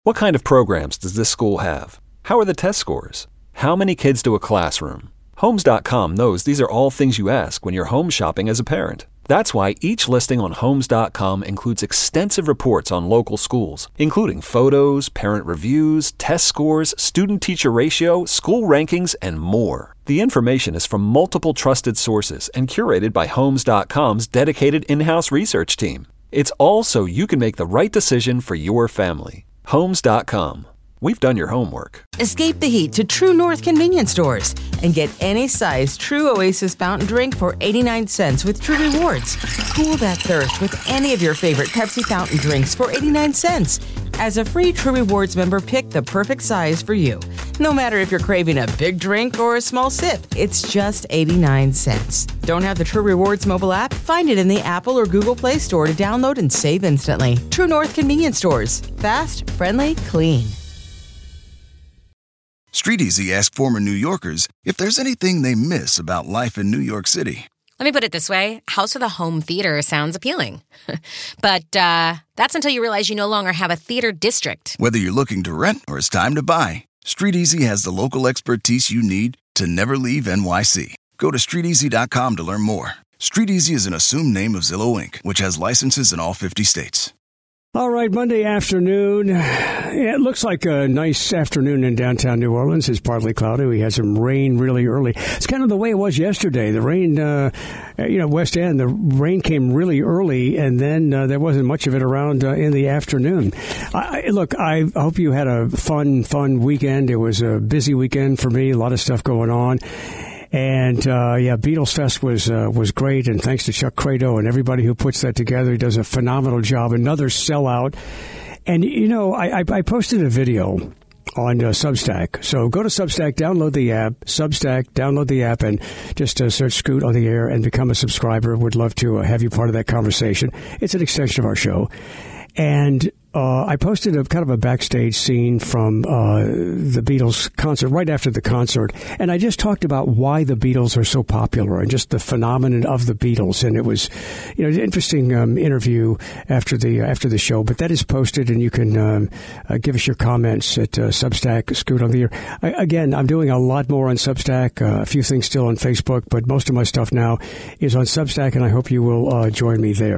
What kind of programs does this school have? How are the test scores? How many kids do a classroom? Homes.com knows these are all things you ask when you're home shopping as a parent. That's why each listing on Homes.com includes extensive reports on local schools, including photos, parent reviews, test scores, student-teacher ratio, school rankings, and more. The information is from multiple trusted sources and curated by Homes.com's dedicated in-house research team. It's all so you can make the right decision for your family. Homes.com. We've done your homework. Escape the heat to True North convenience stores and get any size True Oasis fountain drink for 89 cents with True Rewards. Cool that thirst with any of your favorite Pepsi fountain drinks for 89 cents. As a free True Rewards member, pick the perfect size for you. No matter if you're craving a big drink or a small sip, it's just 89 cents. Don't have the True Rewards mobile app? Find it in the Apple or Google Play Store to download and save instantly. True North convenience stores. Fast, friendly, clean. StreetEasy asked former New Yorkers if there's anything they miss about life in New York City. Let me put it this way. House with a home theater sounds appealing. But that's until you realize you no longer have a theater district. Whether you're looking to rent or it's time to buy, StreetEasy has the local expertise you need to never leave NYC. Go to StreetEasy.com to learn more. StreetEasy is an assumed name of Zillow Inc., which has licenses in all 50 states. All right, Monday afternoon. Yeah, it looks like a nice afternoon in downtown New Orleans. It's partly cloudy. We had some rain really early. It's kind of the way it was yesterday. The rain, West End, the rain came really early, and then there wasn't much of it around in the afternoon. Look, I hope you had a fun weekend. It was a busy weekend for me, a lot of stuff going on. And, Beatles Fest was great. And thanks to Chuck Credo and everybody who puts that together. He does a phenomenal job. Another sellout. And, I posted a video on Substack. So go to Substack, download the app, and just search Scoot on the Air and become a subscriber. Would love to have you part of that conversation. It's an extension of our show. And I posted a kind of a backstage scene from the Beatles concert, right after the concert. And I just talked about why the Beatles are so popular and just the phenomenon of the Beatles. And it was, an interesting interview after the show. But that is posted, and you can give us your comments at Substack, Scoot on the Air. Again, I'm doing a lot more on Substack, a few things still on Facebook, but most of my stuff now is on Substack, and I hope you will join me there.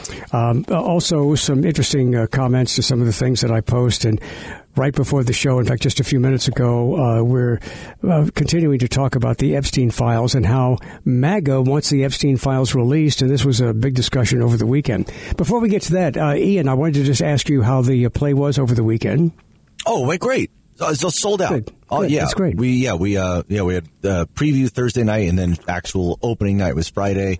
Also, some interesting comments to some of the things that I post. And right before the show, in fact, just a few minutes ago, we're continuing to talk about the Epstein files and how MAGA wants the Epstein files released. And this was a big discussion over the weekend. Before we get to that, Ian, I wanted to just ask you how the play was over the weekend. Oh, wait, great. It's just sold out. Good. Oh, yeah. That's great. We had preview Thursday night, and then actual opening night was Friday.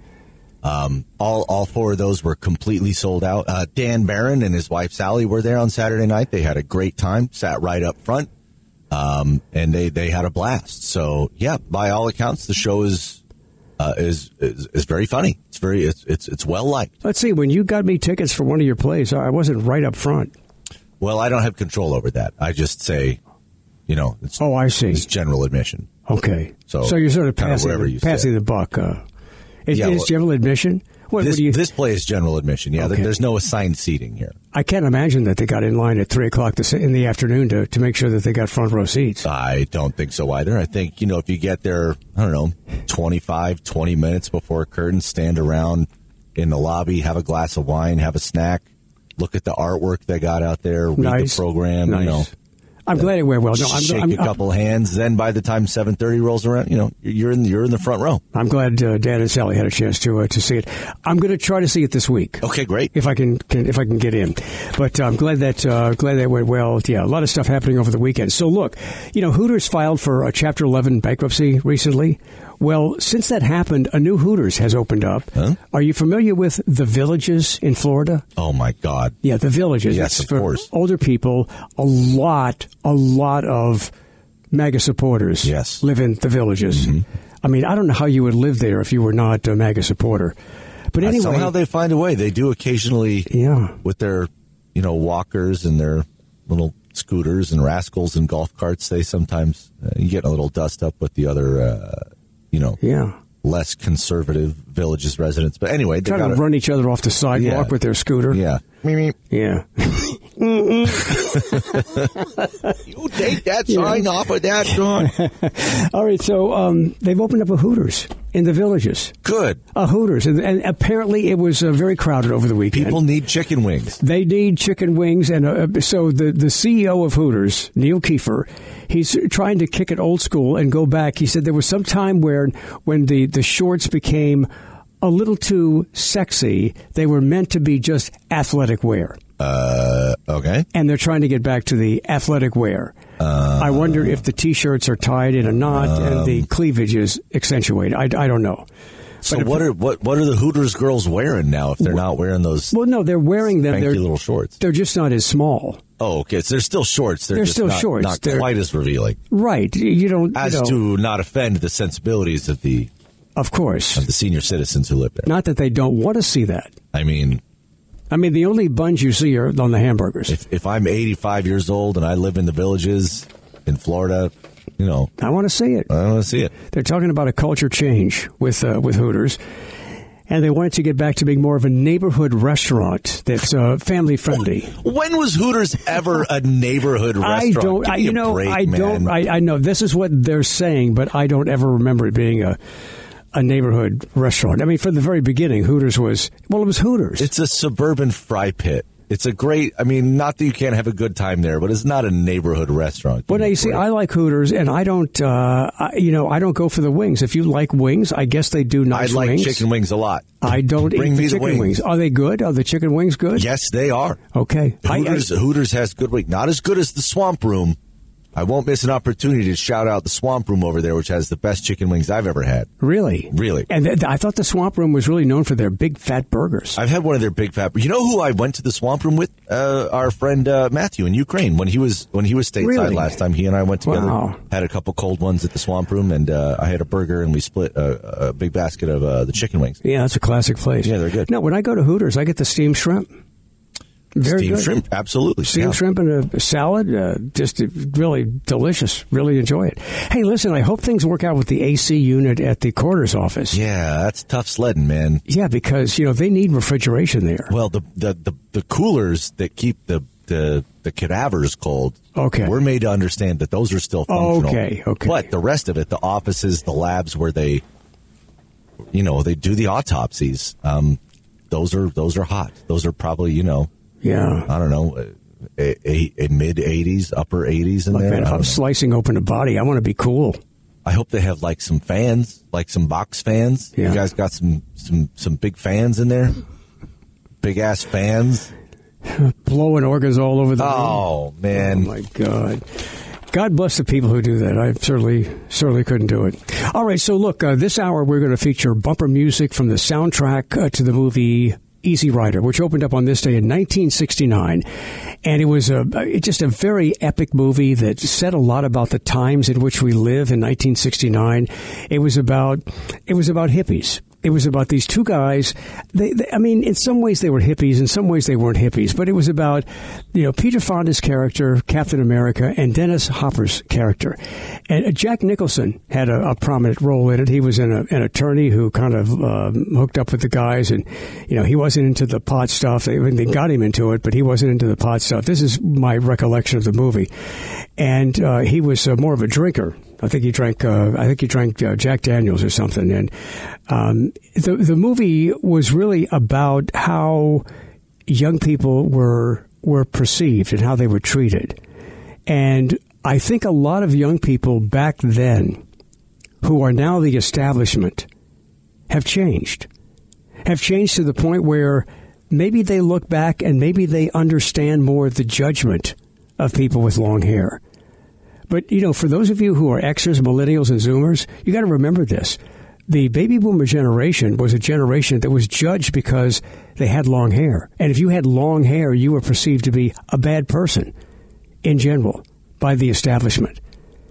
All four of those were completely sold out. Dan Barron and his wife Sally were there on Saturday night. They had a great time, sat right up front, and they had a blast. So yeah, by all accounts, the show is very funny. It's well liked. Let's see. When you got me tickets for one of your plays, I wasn't right up front. Well, I don't have control over that. I just say, I see. It's general admission. Okay. So you're sort of passing the buck. It's general admission? This play is general admission. Yeah, okay. There's no assigned seating here. I can't imagine that they got in line at 3 o'clock in the afternoon to make sure that they got front row seats. I don't think so either. I think, if you get there, 20 minutes before curtain, stand around in the lobby, have a glass of wine, have a snack, look at the artwork they got out there, read the program, Nice. I'm glad it went well. No, shake a couple hands. Then by the time 7:30 rolls around, you're in the front row. I'm glad Dan and Sally had a chance to see it. I'm going to try to see it this week. Okay, great. If I can get in. But I'm glad that went well. Yeah, a lot of stuff happening over the weekend. So look, Hooters filed for a Chapter 11 bankruptcy recently. Well, since that happened, a new Hooters has opened up. Huh? Are you familiar with The Villages in Florida? Oh, my God. Yeah, The Villages. Yes, it's of course. Older people, a lot of MAGA supporters live in The Villages. Mm-hmm. I mean, I don't know how you would live there if you were not a MAGA supporter. But anyway. Somehow they find a way. They do occasionally with their, walkers and their little scooters and rascals and golf carts. They sometimes, you get a little dust up with the other, Yeah. less conservative Villages residents. But anyway, they trying to run each other off the sidewalk with their scooter. Yeah. Yeah. You take that sign off of that, John. All right, so they've opened up a Hooters in the Villages. Good. A Hooters. And apparently it was very crowded over the weekend. People need chicken wings. They need chicken wings. And so the CEO of Hooters, Neil Kiefer, he's trying to kick it old school and go back. He said there was some time when the shorts became a little too sexy. They were meant to be just athletic wear. Okay. And they're trying to get back to the athletic wear. I wonder if the T-shirts are tied in a knot and the cleavage is accentuated. I don't know. So what are the Hooters girls wearing now if they're not wearing those? Well, no, they're wearing them. They're little shorts. They're just not as small. Oh, okay. So they're still shorts. They're just still shorts. Not quite as revealing. Right. To not offend the sensibilities of the senior citizens who live there. Not that they don't want to see that. I mean, the only buns you see are on the hamburgers. If I'm 85 years old and I live in the Villages in Florida, I want to see it. I want to see it. They're talking about a culture change with Hooters, and they want it to get back to being more of a neighborhood restaurant that's family friendly. When was Hooters ever a neighborhood restaurant? I know this is what they're saying, but I don't ever remember it being a neighborhood restaurant. From the very beginning, Hooters it was Hooters. It's a suburban fry pit. It's a great, not that you can't have a good time there, but it's not a neighborhood restaurant. Well, now you see, I like Hooters, and I don't go for the wings. If you like wings, I guess they do nice wings. I like chicken wings a lot. I don't Bring eat me the chicken wings. Are they good? Are the chicken wings good? Yes, they are. Okay. Hooters has good wings. Not as good as the Swamp Room. I won't miss an opportunity to shout out the Swamp Room over there, which has the best chicken wings I've ever had. Really? Really. And I thought the Swamp Room was really known for their big fat burgers. I've had one of their big fat. You know who I went to the Swamp Room with? Our friend Matthew in Ukraine when he was stateside last time. He and I went together. Wow. Had a couple cold ones at the Swamp Room, and I had a burger, and we split a big basket of the chicken wings. Yeah, that's a classic place. Yeah, they're good. No, when I go to Hooters, I get the steamed shrimp. Very steamed good. Shrimp, absolutely. Steamed shrimp and a salad, just really delicious. Really enjoy it. Hey, listen, I hope things work out with the AC unit at the coroner's office. Yeah, that's tough sledding, man. Yeah, because they need refrigeration there. Well, the coolers that keep the cadavers cold. Okay, we're made to understand that those are still functional. Okay. But the rest of it, the offices, the labs where they do the autopsies. Those are hot. Those are probably Yeah. I don't know, a mid-80s, upper 80s in there. Man, if I'm slicing open a body, I want to be cool. I hope they have some fans, some box fans. Yeah. You guys got some big fans in there? Big-ass fans? Blowing organs all over the room. Oh, man. Oh, my God. God bless the people who do that. I certainly couldn't do it. All right, so look, this hour we're going to feature bumper music from the soundtrack to the movie Easy Rider, which opened up on this day in 1969. And it was just a very epic movie that said a lot about the times in which we live in 1969. It was about hippies. It was about these two guys. In some ways they were hippies, in some ways they weren't hippies. But it was about, Peter Fonda's character, Captain America, and Dennis Hopper's character. And Jack Nicholson had a prominent role in it. He was an attorney who kind of hooked up with the guys, and he wasn't into the pot stuff. They got him into it, but he wasn't into the pot stuff. This is my recollection of the movie, and he was more of a drinker. I think he drank Jack Daniels or something. And the movie was really about how young people were perceived and how they were treated. And I think a lot of young people back then, who are now the establishment, have changed to the point where maybe they look back and maybe they understand more the judgment of people with long hair. But, for those of you who are Xers, millennials, and Zoomers, you got to remember this. The baby boomer generation was a generation that was judged because they had long hair. And if you had long hair, you were perceived to be a bad person in general by the establishment.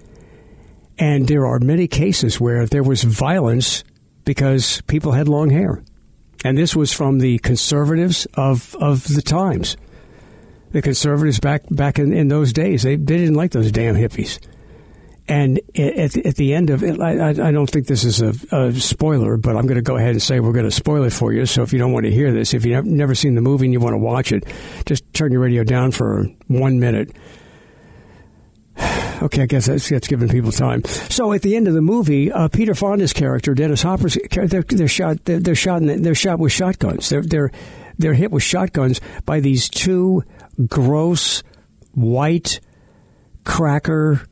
And there are many cases where there was violence because people had long hair. And this was from the conservatives of the times. The conservatives back in those days, they didn't like those damn hippies. And at the end of it, I don't think this is a spoiler, but I'm going to go ahead and say we're going to spoil it for you. So if you don't want to hear this, if you've never seen the movie and you want to watch it, just turn your radio down for 1 minute. Okay, I guess that's giving people time. So at the end of the movie, Peter Fonda's character, Dennis Hopper's character, they're shot with shotguns. They're hit with shotguns by these two gross white cracker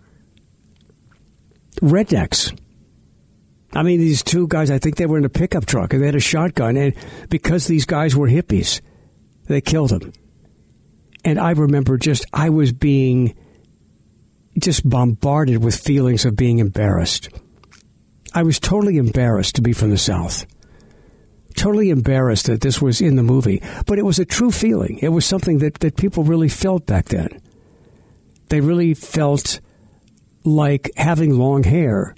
rednecks. I mean, these two guys, I think they were in a pickup truck and they had a shotgun, and because these guys were hippies, they killed them. And I remember I was being just bombarded with feelings of being embarrassed. I was totally embarrassed to be from the South. Totally embarrassed that this was in the movie. But it was a true feeling. It was something that people really felt back then. They really felt like having long hair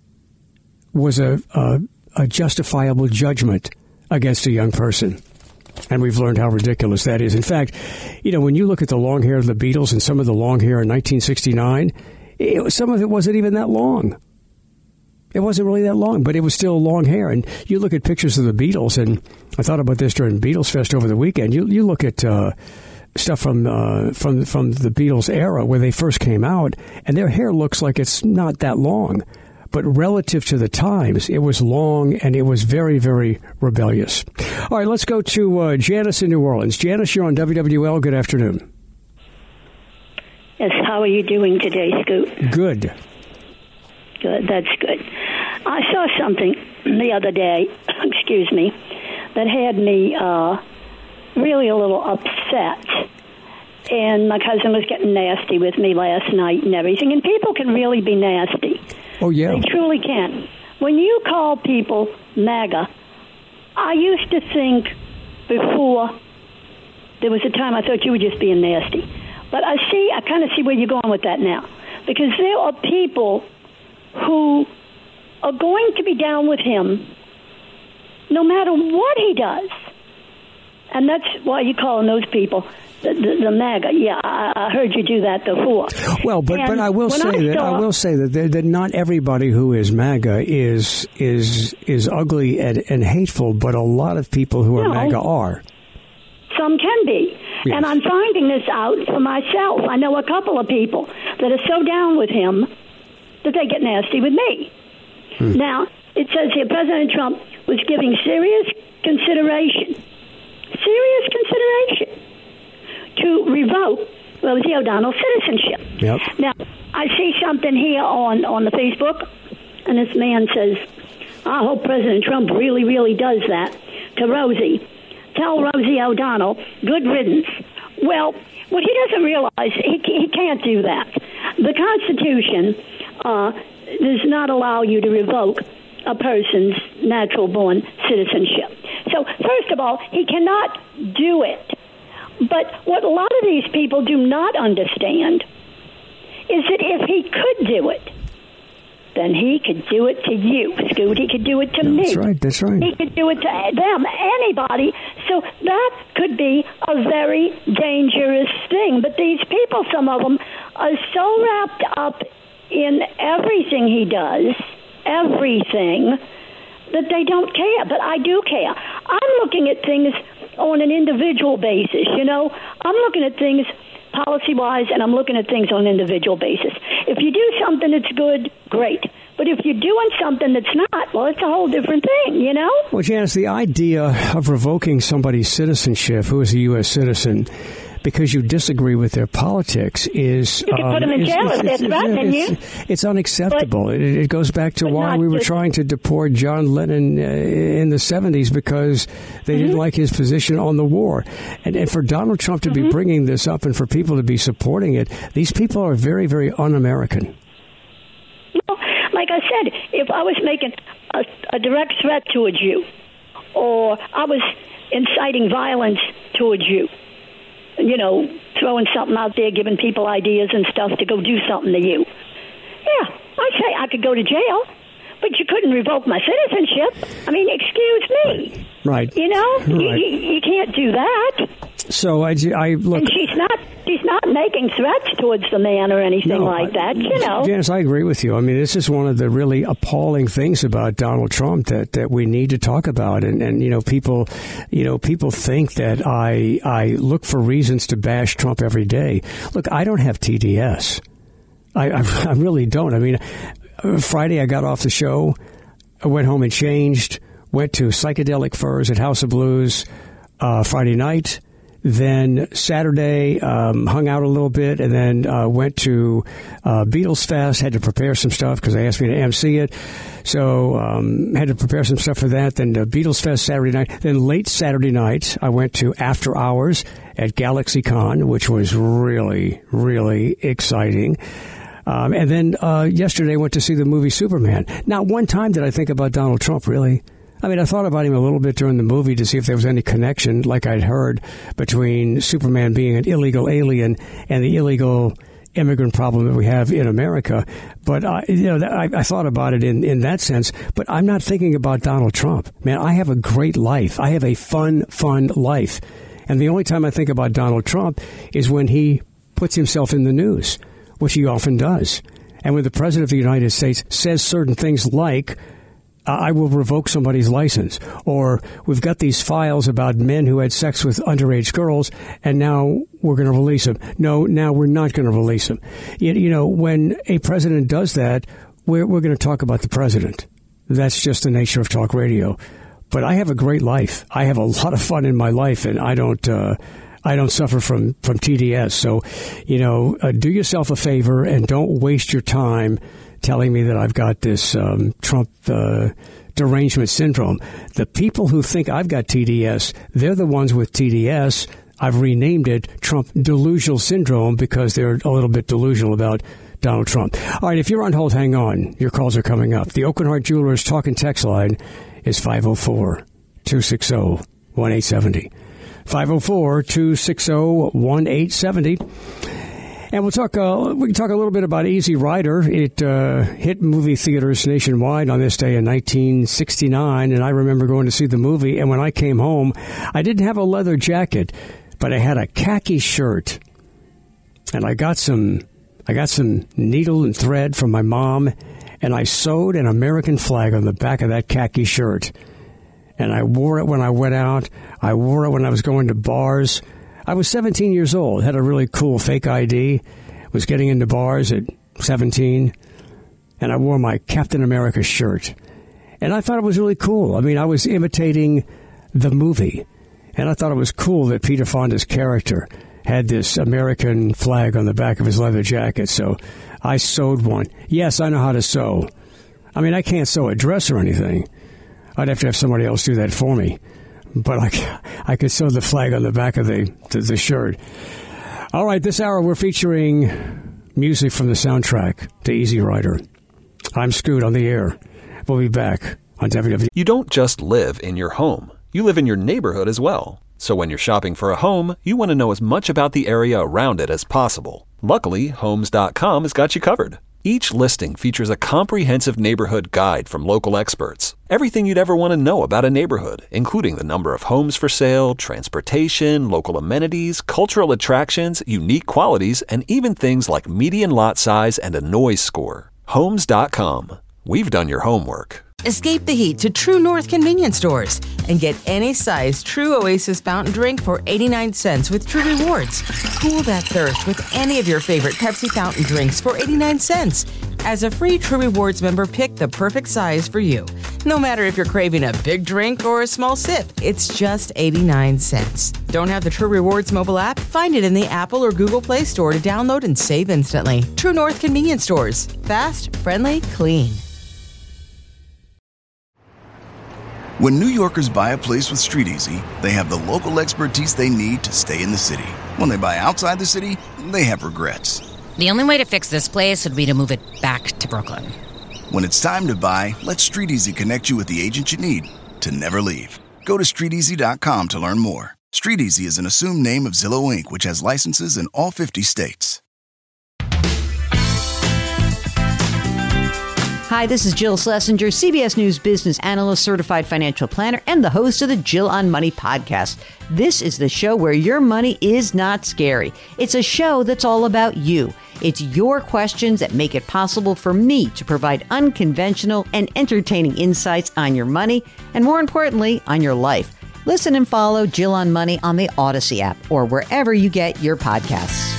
was a justifiable judgment against a young person. And we've learned how ridiculous that is. In fact, when you look at the long hair of the Beatles and some of the long hair in 1969, some of it wasn't even that long. It wasn't really that long, but it was still long hair. And you look at pictures of the Beatles, and I thought about this during Beatles Fest over the weekend. You look at stuff from the Beatles era where they first came out, and their hair looks like it's not that long. But relative to the times, it was long, and it was very, very rebellious. All right, let's go to Janice in New Orleans. Janice, you're on WWL. Good afternoon. Yes, how are you doing today, Scoot? Good. Good, that's good. I saw something the other day, excuse me, that had me really a little upset. And my cousin was getting nasty with me last night and everything. And people can really be nasty. Oh, yeah. They truly can. When you call people MAGA, I used to think before there was a time I thought you were just being nasty. But I kind of see where you're going with that now. Because there are people who are going to be down with him no matter what he does. And that's why you're calling those people the MAGA. Yeah, I heard you do that before. Well, but I will say that not everybody who is MAGA is ugly and hateful, but a lot of people who are MAGA are. Some can be. Yes. And I'm finding this out for myself. I know a couple of people that are so down with him that they get nasty with me. Now, it says here, President Trump was giving serious consideration to revoke Rosie O'Donnell's citizenship. Yep. Now, I see something here on the Facebook, and this man says, I hope President Trump really, really does that to Rosie. Tell Rosie O'Donnell, good riddance. Well, what he doesn't realize, he can't do that. The Constitution does not allow you to revoke a person's natural-born citizenship. So, first of all, he cannot do it. But what a lot of these people do not understand is that if he could do it, then he could do it to you, Scoot. He could do it to me. That's right. He could do it to them, anybody. So that could be a very dangerous thing. But these people, some of them, are so wrapped up in everything he does, everything, that they don't care. But I do care. I'm looking at things on an individual basis, I'm looking at things policy-wise, and I'm looking at things on an individual basis. If you do something that's good, great. But if you're doing something that's not, well, it's a whole different thing, Well, Janice, the idea of revoking somebody's citizenship who is a U.S. citizen because you disagree with their politics is... You can put them in jail if they're threatening you. It's unacceptable. It goes back to why we were trying to deport John Lennon in the 70s because they didn't like his position on the war. And for Donald Trump to be bringing this up and for people to be supporting it, these people are very, very un-American. Well, like I said, if I was making a direct threat towards you or I was inciting violence towards you, throwing something out there, giving people ideas and stuff to go do something to you. Yeah, I'd say I could go to jail, but you couldn't revoke my citizenship. I mean, excuse me. Right. You can't do that. So I look. And she's not making threats towards the man or anything like that, you know. Janice, I agree with you. I mean, this is one of the really appalling things about Donald Trump that we need to talk about. And people think that I look for reasons to bash Trump every day. Look, I don't have TDS. I really don't. I mean, Friday I got off the show, I went home and changed, went to Psychedelic Furs at House of Blues Friday night. Then Saturday, hung out a little bit, and then went to Beatles Fest. Had to prepare some stuff because they asked me to MC it. So had to prepare some stuff for that. Then Beatles Fest Saturday night. Then late Saturday night, I went to After Hours at GalaxyCon, which was really, really exciting. And then yesterday, went to see the movie Superman. Not one time did I think about Donald Trump, really. I mean, I thought about him a little bit during the movie to see if there was any connection, like I'd heard, between Superman being an illegal alien and the illegal immigrant problem that we have in America. But, I thought about it in that sense. But I'm not thinking about Donald Trump. Man, I have a great life. I have a fun life. And the only time I think about Donald Trump is when he puts himself in the news, which he often does. And when the President of the United States says certain things like, I will revoke somebody's license, or we've got these files about men who had sex with underage girls, and now we're going to release them. No, now we're not going to release them. When a president does that, we're going to talk about the president. That's just the nature of talk radio. But I have a great life. I have a lot of fun in my life, and I don't suffer from TDS. So, do yourself a favor and don't waste your time telling me that I've got this Trump derangement syndrome. The people who think I've got TDS, they're the ones with TDS. I've renamed it Trump delusional syndrome because they're a little bit delusional about Donald Trump. All right, if you're on hold, hang on. Your calls are coming up. The Oakland Heart Jewelers talk and text line is 504-260-1870. 504-260-1870. And we can talk a little bit about Easy Rider. It hit movie theaters nationwide on this day in 1969, and I remember going to see the movie, and when I came home, I didn't have a leather jacket, but I had a khaki shirt. And I got some needle and thread from my mom, and I sewed an American flag on the back of that khaki shirt. And I wore it when I went out. I wore it when I was going to bars. I was 17 years old, had a really cool fake ID, was getting into bars at 17, and I wore my Captain America shirt. And I thought it was really cool. I mean, I was imitating the movie, and I thought it was cool that Peter Fonda's character had this American flag on the back of his leather jacket, so I sewed one. Yes, I know how to sew. I mean, I can't sew a dress or anything. I'd have to have somebody else do that for me. But I could sew the flag on the back of the shirt. All right, this hour we're featuring music from the soundtrack to Easy Rider. I'm Scoot on the air. We'll be back on WW. You don't just live in your home. You live in your neighborhood as well. So when you're shopping for a home, you want to know as much about the area around it as possible. Luckily, Homes.com has got you covered. Each listing features a comprehensive neighborhood guide from local experts. Everything you'd ever want to know about a neighborhood, including the number of homes for sale, transportation, local amenities, cultural attractions, unique qualities, and even things like median lot size and a noise score. Homes.com. We've done your homework. Escape the heat to True North convenience stores and get any size True Oasis fountain drink for 89 cents with True Rewards. Cool that thirst with any of your favorite Pepsi fountain drinks for 89 cents. As a free True Rewards member, pick the perfect size for you. No matter if you're craving a big drink or a small sip, it's just 89 cents. Don't have the True Rewards mobile app? Find it in the Apple or Google Play Store to download and save instantly. True North convenience stores. Fast, friendly, clean. When New Yorkers buy a place with StreetEasy, they have the local expertise they need to stay in the city. When they buy outside the city, they have regrets. The only way to fix this place would be to move it back to Brooklyn. When it's time to buy, let StreetEasy connect you with the agent you need to never leave. Go to StreetEasy.com to learn more. StreetEasy is an assumed name of Zillow Inc., which has licenses in all 50 states. Hi, this is Jill Schlesinger, CBS News business analyst, certified financial planner, and the host of the Jill on Money podcast. This is the show where your money is not scary. It's a show that's all about you. It's your questions that make it possible for me to provide unconventional and entertaining insights on your money, and more importantly, on your life. Listen and follow Jill on Money on the Odyssey app or wherever you get your podcasts.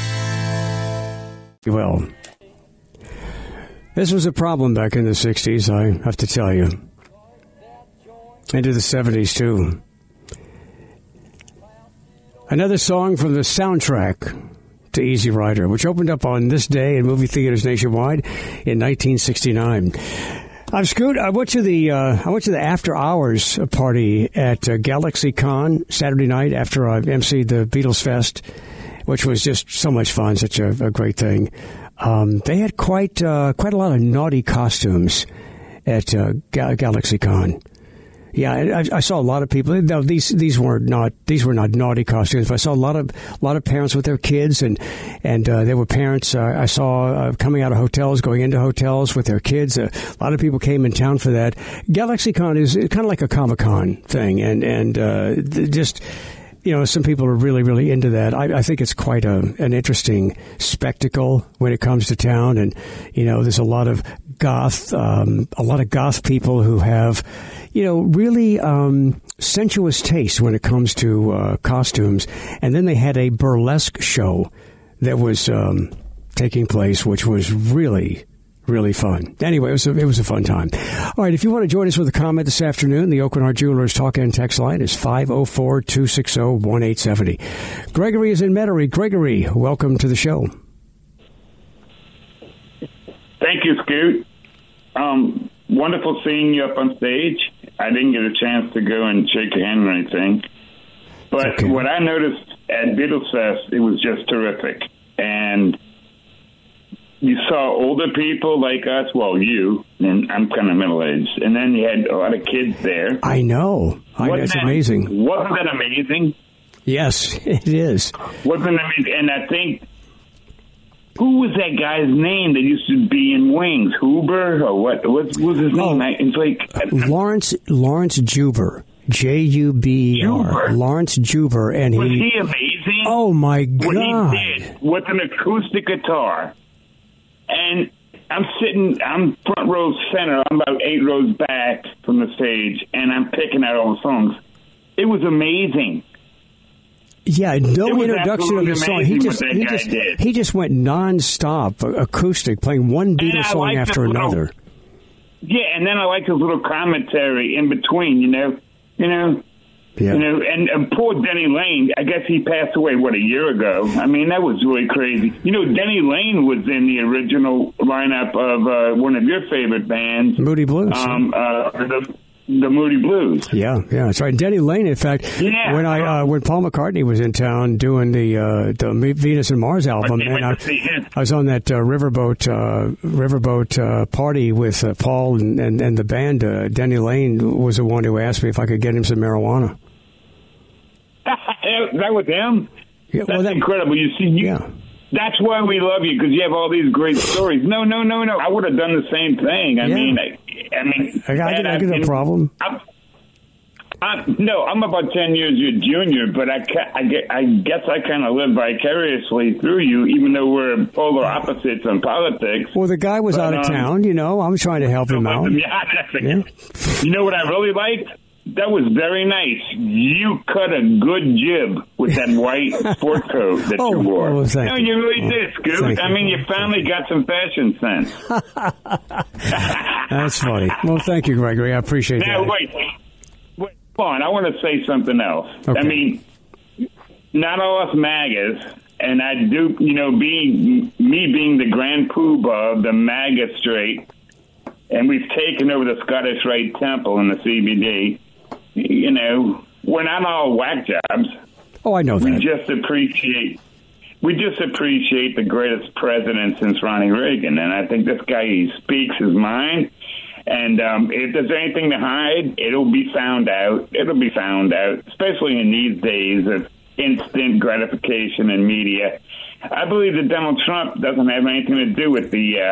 Well, this was a problem back in the 60s, I have to tell you. Into the 70s, too. Another song from the soundtrack to Easy Rider, which opened up on this day in movie theaters nationwide in 1969. I'm Scoot. I went to the after hours party at GalaxyCon Saturday night after I emceed the Beatles Fest, which was just so much fun, such a great thing. They had quite a lot of naughty costumes at GalaxyCon. Yeah, I saw a lot of people. No, these were not naughty costumes. But I saw a lot of parents with their kids, and there were parents I saw coming out of hotels, going into hotels with their kids. A lot of people came in town for that. GalaxyCon is kind of like a Comic-Con thing, and just. You know, some people are really, really into that. I think it's quite an interesting spectacle when it comes to town. And, you know, there's a lot of goth people who have, you know, really sensuous taste when it comes to costumes. And then they had a burlesque show that was taking place, which was really fun. Anyway, it was a fun time. All right, if you want to join us with a comment this afternoon, the Oakland Art Jewelers talk and text line is 504-260-1870. Gregory is in Metairie. Gregory, welcome to the show. Thank you, Scoot. Wonderful seeing you up on stage. I didn't get a chance to go and shake your hand or anything. But okay. What I noticed at Beatles Fest, it was just terrific. And you saw older people like us, well, you, and I'm kind of middle-aged, and then you had a lot of kids there. I know. It's amazing. Wasn't that amazing? Yes, it is. Wasn't it amazing? And I think, who was that guy's name that used to be in Wings? Huber? Or what was his name? It's like Lawrence Juber. Juber. Lawrence Juber. And was he amazing? Oh, my God. What he did with an acoustic guitar. And I'm front row center. I'm about 8 rows back from the stage, and I'm picking out all the songs. It was amazing. Yeah, no introduction of the song. He just went nonstop acoustic, playing one Beatles song after another. Yeah, and then I like his little commentary in between. You know. Yeah. You know, and poor Denny Lane, I guess he passed away, a year ago? I mean, that was really crazy. You know, Denny Lane was in the original lineup of one of your favorite bands. Moody Blues. The Moody Blues. Yeah, that's right. Denny Lane, in fact, when Paul McCartney was in town doing the Venus and Mars album, and I was on that riverboat party with Paul and the band. Denny Lane was the one who asked me if I could get him some marijuana. That was him? Yeah, that's incredible. You see, that's why we love you, because you have all these great stories. No. I would have done the same thing. I mean, I got no problem. No, I'm about 10 years your junior, but I guess I kind of live vicariously through you, even though we're polar opposites on politics. Well, the guy was out of town, you know. I'm trying to help him out. Yeah. You know what I really liked? That was very nice. You cut a good jib with that white sport coat that you wore. Oh, thank you. You really did, Scoot. I mean, you finally got some fashion sense. That's funny. Well, thank you, Gregory. I appreciate that. Now, wait. Hold on. I want to say something else. Okay. I mean, not all us MAGAs, and I do, you know, being the grand poobah of the MAGA straight, and we've taken over the Scottish Rite Temple in the CBD. You know, we're not all whack jobs. Oh, I know that. We just appreciate the greatest president since Ronnie Reagan, and I think this guy, he speaks his mind. And if there's anything to hide, it'll be found out. Especially in these days of instant gratification in media. I believe that Donald Trump doesn't have anything to do with the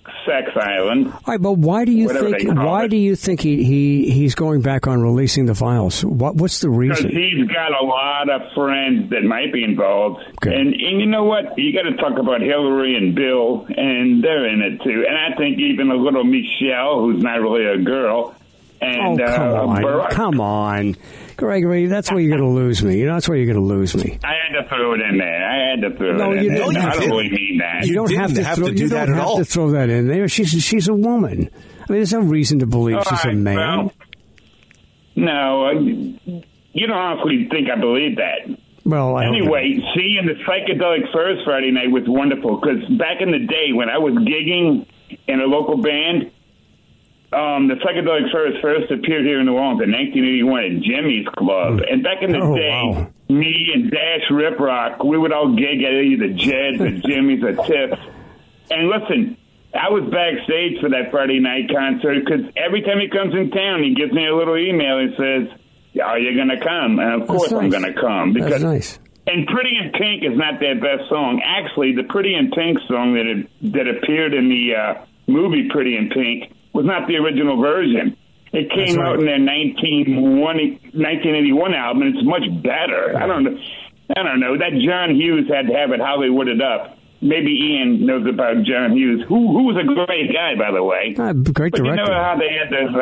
sex island. All right, but why do you think he's going back on releasing the files? What's the reason? Because he's got a lot of friends that might be involved. Okay. And you know what? You got to talk about Hillary and Bill, and they're in it too. And I think even a little Michelle, who's not really a girl, and come on. Gregory, that's where you're going to lose me. That's where you're going to lose me. I had to throw it in there. I don't really mean that. You don't have to throw that in there. She's a woman. I mean, there's no reason to believe she's a man. Well, no, you don't honestly think I believe that. Well, anyway, seeing the Psychedelic Furs Friday night was wonderful because back in the day when I was gigging in a local band, the Psychedelic Furs first appeared here in New Orleans in 1981 at Jimmy's Club. And back in the day, me and Dash Riprock, we would all gig at either Jed's or Jimmy's or Tips. And listen, I was backstage for that Friday night concert because every time he comes in town, he gives me a little email and says, are you going to come? And of course I'm going to come. Because, that's nice. And Pretty in Pink is not their best song. Actually, the Pretty in Pink song that appeared in the movie Pretty in Pink was not the original version. It came out in their 1981 album, and it's much better. I don't know. That John Hughes had to have it Hollywooded up. Maybe Ian knows about John Hughes, who was a great guy, by the way. Great director. You know how they had this,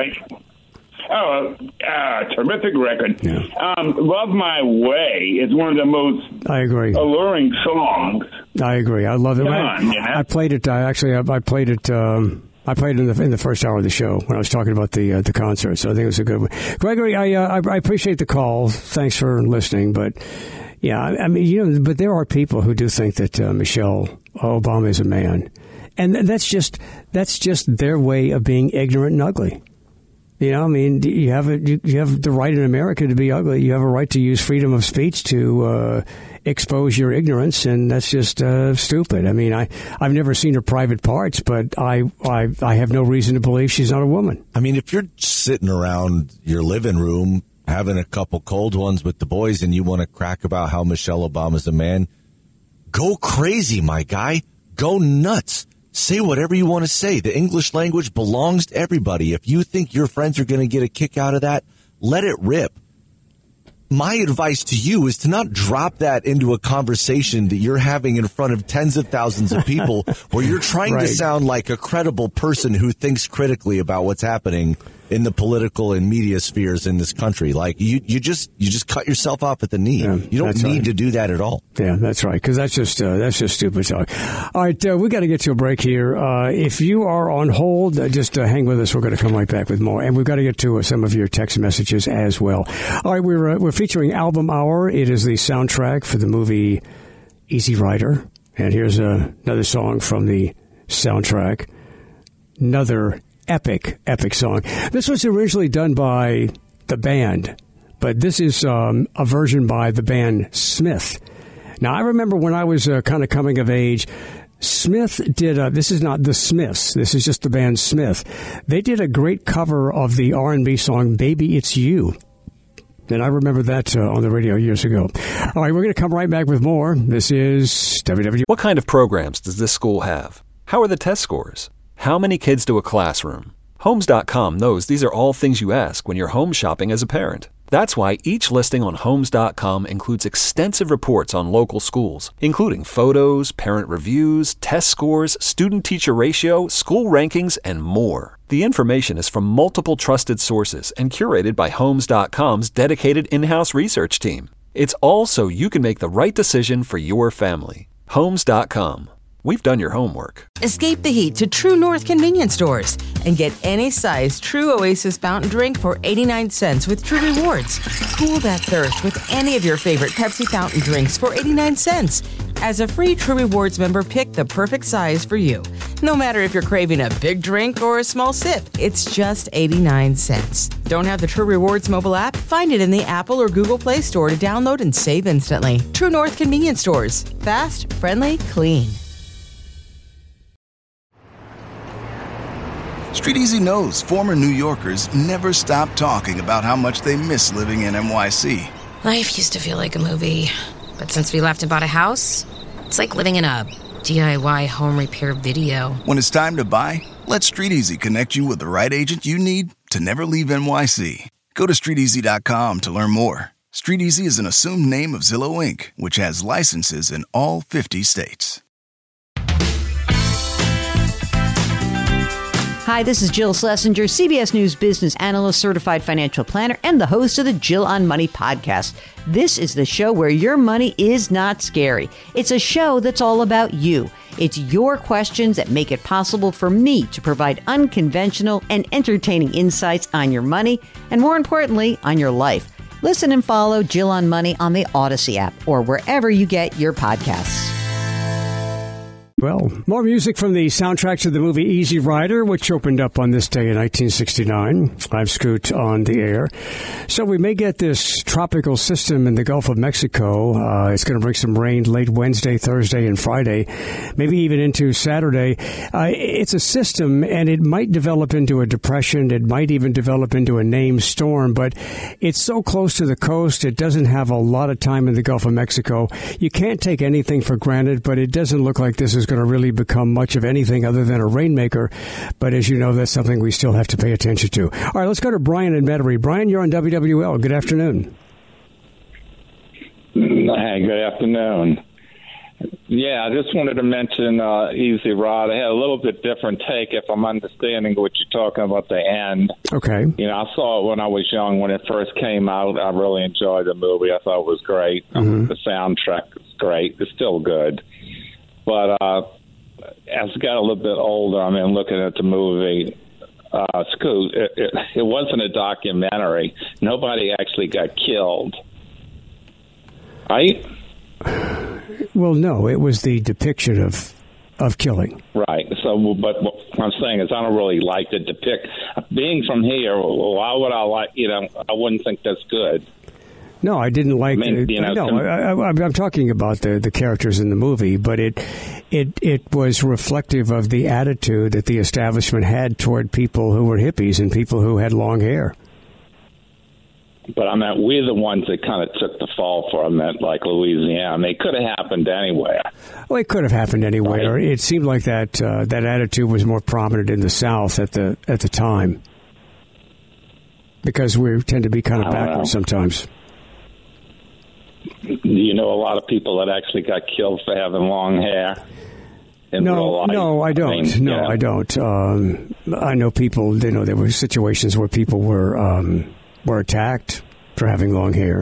terrific record. Yeah. Love My Way is one of the most alluring songs. I agree. I love it. I played it. I played it. I played it in the first hour of the show when I was talking about the concert, so I think it was a good one. Gregory, I appreciate the call. Thanks for listening, but yeah, I mean, but there are people who do think that Michelle Obama is a man, and that's just their way of being ignorant and ugly. I mean, you have the right in America to be ugly. You have a right to use freedom of speech to expose your ignorance, and that's just stupid. I mean, I've never seen her private parts, but I have no reason to believe she's not a woman. I mean, if you're sitting around your living room having a couple cold ones with the boys and you want to crack about how Michelle Obama's a man, go crazy, my guy. Go nuts. Say whatever you want to say. The English language belongs to everybody. If you think your friends are going to get a kick out of that, let it rip. My advice to you is to not drop that into a conversation that you're having in front of tens of thousands of people where you're trying to sound like a credible person who thinks critically about what's happening in the political and media spheres in this country. Like you just cut yourself off at the knee. Yeah, you don't need to do that at all. Yeah, that's right. Because that's just stupid talk. All right, we got to get to a break here. If you are on hold, just hang with us. We're going to come right back with more, and we've got to get to some of your text messages as well. All right, we're featuring Album Hour. It is the soundtrack for the movie Easy Rider, and here's another song from the soundtrack. Another epic song. This was originally done by the band, but this is a version by the band Smith. Now, I remember when I was kind of coming of age, Smith did this is not the Smiths, this is just the band Smith. They did a great cover of the R&B song Baby It's You. And I remember that on the radio years ago. All right, we're going to come right back with more. This is WW. What kind of programs does this school have? How are the test scores? How many kids do a classroom? Homes.com knows these are all things you ask when you're home shopping as a parent. That's why each listing on Homes.com includes extensive reports on local schools, including photos, parent reviews, test scores, student-teacher ratio, school rankings, and more. The information is from multiple trusted sources and curated by Homes.com's dedicated in-house research team. It's all so you can make the right decision for your family. Homes.com. We've done your homework. Escape the heat to True North convenience stores and get any size True Oasis fountain drink for 89 cents with True Rewards. Cool that thirst with any of your favorite Pepsi fountain drinks for 89 cents. As a free True Rewards member, pick the perfect size for you. No matter if you're craving a big drink or a small sip, it's just 89 cents. Don't have the True Rewards mobile app? Find it in the Apple or Google Play Store to download and save instantly. True North convenience stores. Fast, friendly, clean. Street Easy knows former New Yorkers never stop talking about how much they miss living in NYC. Life used to feel like a movie, but since we left and bought a house, it's like living in a DIY home repair video. When it's time to buy, let StreetEasy connect you with the right agent you need to never leave NYC. Go to StreetEasy.com to learn more. StreetEasy is an assumed name of Zillow Inc., which has licenses in all 50 states. Hi, this is Jill Schlesinger, CBS News business analyst, certified financial planner, and the host of the Jill on Money podcast. This is the show where your money is not scary. It's a show that's all about you. It's your questions that make it possible for me to provide unconventional and entertaining insights on your money, and more importantly, on your life. Listen and follow Jill on Money on the Odyssey app or wherever you get your podcasts. Well, more music from the soundtrack to the movie Easy Rider, which opened up on this day in 1969. I'm Scoot on the air. So we may get this tropical system in the Gulf of Mexico. It's going to bring some rain late Wednesday, Thursday, and Friday, maybe even into Saturday. It's a system, and it might develop into a depression. It might even develop into a named storm, but it's so close to the coast, it doesn't have a lot of time in the Gulf of Mexico. You can't take anything for granted, but it doesn't look like this is going to really become much of anything other than a rainmaker. But as you know, that's something we still have to pay attention to. All right, let's go to Brian in Metairie. Brian, you're on WWL. Good afternoon. Hey, good afternoon. Yeah, I just wanted to mention Easy Rider. I had a little bit different take, if I'm understanding what you're talking about, the end. Okay. You know, I saw it when I was young. When it first came out, I really enjoyed the movie. I thought it was great. Mm-hmm. The soundtrack is great. It's still good. But as I got a little bit older, I mean, looking at the movie, Scoot, it wasn't a documentary. Nobody actually got killed. Right? Well, no, it was the depiction of killing. Right. So, but what I'm saying is I don't really like to depict. Being from here, why would I like, I wouldn't think that's good. No, I didn't like. I mean, I'm talking about the characters in the movie, but it was reflective of the attitude that the establishment had toward people who were hippies and people who had long hair. But I mean, we're the ones that kind of took the fall from it, like Louisiana. I mean, it could have happened anywhere. Well, it could have happened anywhere. Right. It seemed like that attitude was more prominent in the South at the time, because we tend to be kind of backwards sometimes. Do you know a lot of people that actually got killed for having long hair? No, I don't. I don't. I know people. There were situations where people were attacked for having long hair.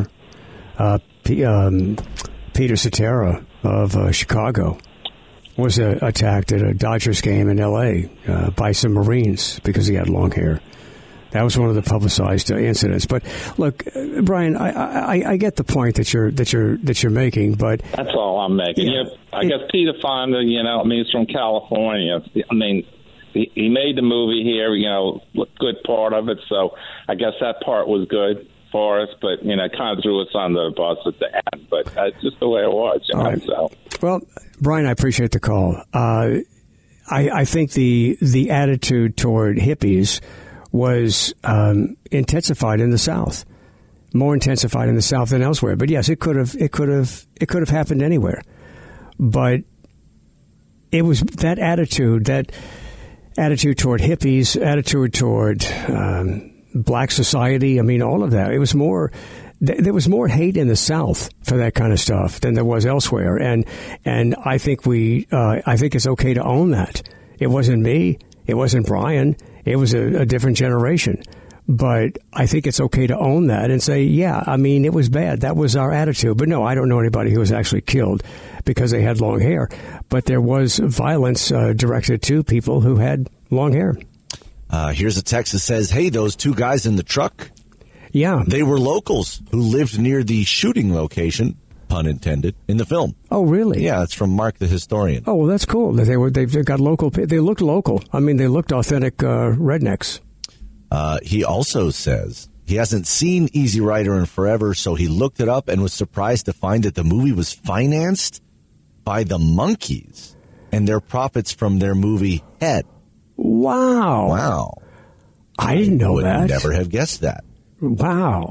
Peter Cetera of Chicago was attacked at a Dodgers game in L.A. By some Marines because he had long hair. That was one of the publicized incidents. But look, Brian, I get the point that you're making, but that's all I'm making. Yeah. I guess Peter Fonda, he's from California. I mean, he made the movie here, good part of it. So I guess that part was good for us, but kind of threw us under the bus at the end. But that's just the way it was. Right. So. Well, Brian, I appreciate the call. I think the attitude toward hippies was intensified in the South, more intensified in the South than elsewhere. But yes, it could have happened anywhere. But it was that attitude toward hippies, attitude toward black society. I mean, all of that. It was more. There was more hate in the South for that kind of stuff than there was elsewhere, and I think I think it's okay to own that. It wasn't me. It wasn't Brian. It was a different generation. But I think it's okay to own that and say, yeah, I mean, it was bad. That was our attitude. But no, I don't know anybody who was actually killed because they had long hair. But there was violence directed to people who had long hair. Here's a text that says, hey, those two guys in the truck. Yeah. They were locals who lived near the shooting location, pun intended, in the film. Oh, really? Yeah, it's from Mark the Historian. Oh, well, that's cool. They've got local. They looked local. I mean, they looked authentic rednecks. He also says he hasn't seen Easy Rider in forever, so he looked it up and was surprised to find that the movie was financed by the Monkees and their profits from their movie Head. Wow. I didn't know would that. Never have guessed that. Wow.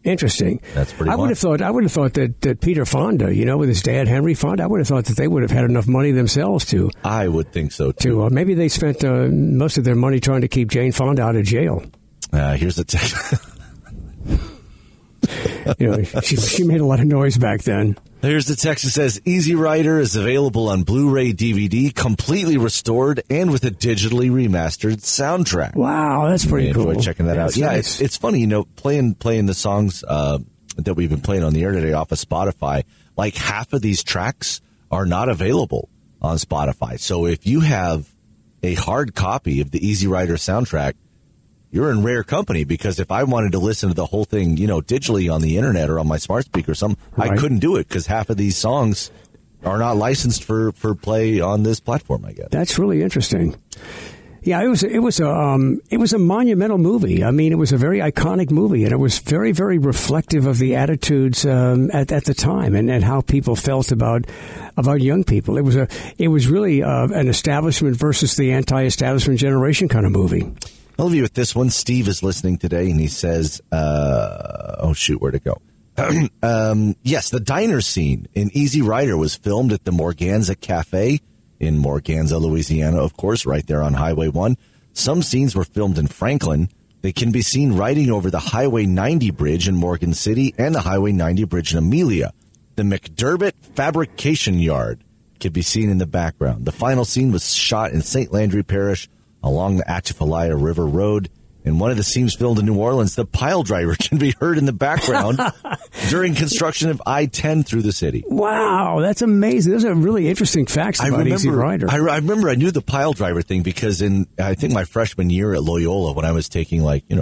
Interesting. That's pretty I would have thought that Peter Fonda, with his dad, Henry Fonda, I would have thought that they would have had enough money themselves to. I would think so, too. Maybe they spent most of their money trying to keep Jane Fonda out of jail. Here's the text. She made a lot of noise back then. Here's the text that says, Easy Rider is available on Blu-ray DVD, completely restored, and with a digitally remastered soundtrack. Wow, that's pretty cool. Enjoy checking that out. Yeah, nice. It's funny, playing the songs that we've been playing on the air today off of Spotify, like half of these tracks are not available on Spotify. So if you have a hard copy of the Easy Rider soundtrack, you're in rare company, because if I wanted to listen to the whole thing, digitally on the internet or on my smart speaker or something, right, I couldn't do it because half of these songs are not licensed for play on this platform, I guess. That's really interesting. Yeah, it was a monumental movie. I mean, it was a very iconic movie, and it was very, very reflective of the attitudes at the time and how people felt about young people. It was really an establishment versus the anti-establishment generation kind of movie. I'll leave you with this one. Steve is listening today, and he says, where'd it go? Yes, the diner scene in Easy Rider was filmed at the Morganza Cafe in Morganza, Louisiana, of course, right there on Highway 1. Some scenes were filmed in Franklin. They can be seen riding over the Highway 90 bridge in Morgan City and the Highway 90 bridge in Amelia. The McDermott Fabrication Yard can be seen in the background. The final scene was shot in St. Landry Parish along the Atchafalaya River Road. In one of the scenes filmed in New Orleans, the pile driver can be heard in the background during construction of I-10 through the city. Wow, that's amazing. Those are really interesting facts about Easy Rider. I remember I knew the pile driver thing because in, I think, my freshman year at Loyola, when I was taking,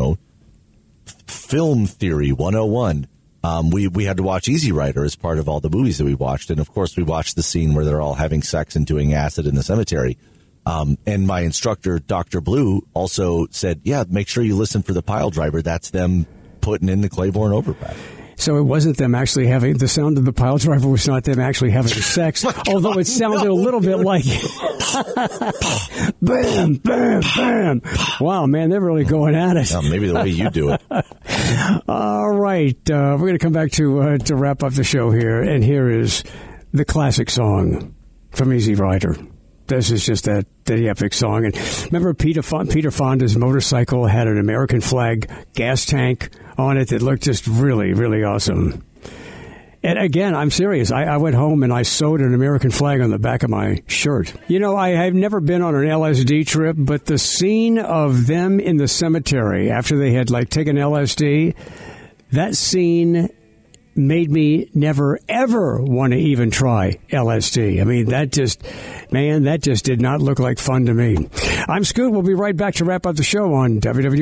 film theory 101, we had to watch Easy Rider as part of all the movies that we watched. And, of course, we watched the scene where they're all having sex and doing acid in the cemetery. And my instructor, Dr. Blue, also said, make sure you listen for the pile driver. That's them putting in the Claiborne overpass. So it wasn't them actually having, the sound of the pile driver was not them actually having sex, although it sounded a little bit like bam, bam, bam. Wow, man, they're really going at it. Maybe the way you do it. All right. We're going to come back to wrap up the show here. And here is the classic song from Easy Rider. This is just the epic song. And remember, Peter Fonda's motorcycle had an American flag gas tank on it that looked just really, really awesome. And again, I'm serious. I went home and I sewed an American flag on the back of my shirt. I've never been on an LSD trip, but the scene of them in the cemetery after they had taken LSD, that scene made me never, ever want to even try LSD. I mean, that just did not look like fun to me. I'm Scoot. We'll be right back to wrap up the show on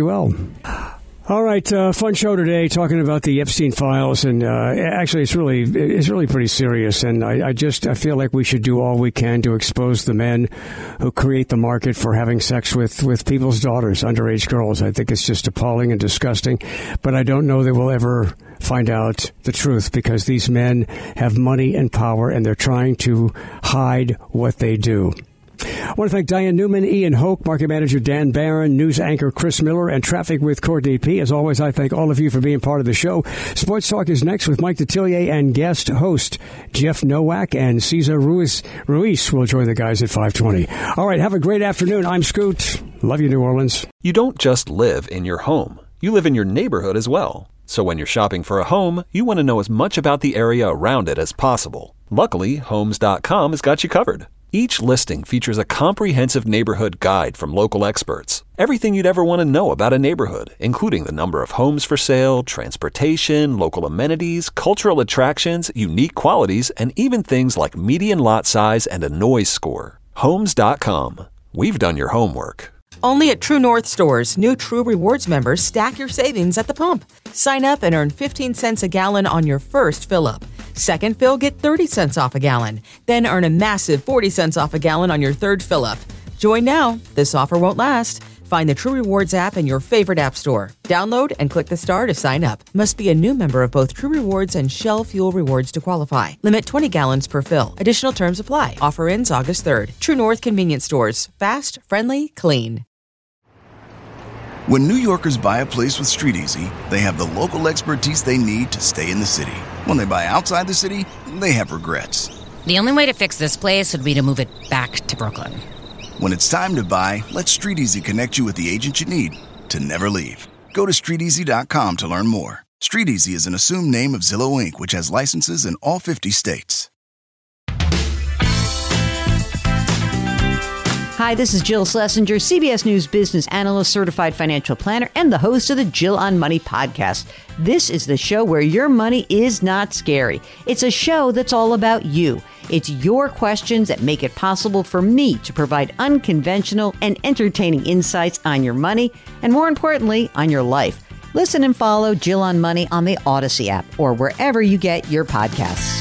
WWL. All right, fun show today, talking about the Epstein files, and actually, it's really pretty serious. And I feel like we should do all we can to expose the men who create the market for having sex with people's daughters, underage girls. I think it's just appalling and disgusting. But I don't know that we'll ever find out the truth, because these men have money and power, and they're trying to hide what they do. I want to thank Diane Newman, Ian Hoke, market manager Dan Barron, news anchor Chris Miller, and traffic with Courtney P. As always, I thank all of you for being part of the show. Sports Talk is next with Mike Detillier and guest host Jeff Nowak, and Cesar Ruiz will join the guys at 5:20. All right, have a great afternoon. I'm Scoot. Love you, New Orleans. You don't just live in your home. You live in your neighborhood as well. So when you're shopping for a home, you want to know as much about the area around it as possible. Luckily, Homes.com has got you covered. Each listing features a comprehensive neighborhood guide from local experts. Everything you'd ever want to know about a neighborhood, including the number of homes for sale, transportation, local amenities, cultural attractions, unique qualities, and even things like median lot size and a noise score. Homes.com. We've done your homework. Only at True North stores, new True Rewards members stack your savings at the pump. Sign up and earn 15 cents a gallon on your first fill-up. Second fill, get 30 cents off a gallon. Then earn a massive 40 cents off a gallon on your third fill-up. Join now. This offer won't last. Find the True Rewards app in your favorite app store. Download and click the star to sign up. Must be a new member of both True Rewards and Shell Fuel Rewards to qualify. Limit 20 gallons per fill. Additional terms apply. Offer ends August 3rd. True North Convenience Stores. Fast, friendly, clean. When New Yorkers buy a place with StreetEasy, they have the local expertise they need to stay in the city. When they buy outside the city, they have regrets. The only way to fix this place would be to move it back to Brooklyn. When it's time to buy, let StreetEasy connect you with the agent you need to never leave. Go to StreetEasy.com to learn more. StreetEasy is an assumed name of Zillow Inc., which has licenses in all 50 states. Hi, this is Jill Schlesinger, CBS News business analyst, certified financial planner, and the host of the Jill on Money podcast. This is the show where your money is not scary. It's a show that's all about you. It's your questions that make it possible for me to provide unconventional and entertaining insights on your money, and more importantly, on your life. Listen and follow Jill on Money on the Odyssey app or wherever you get your podcasts.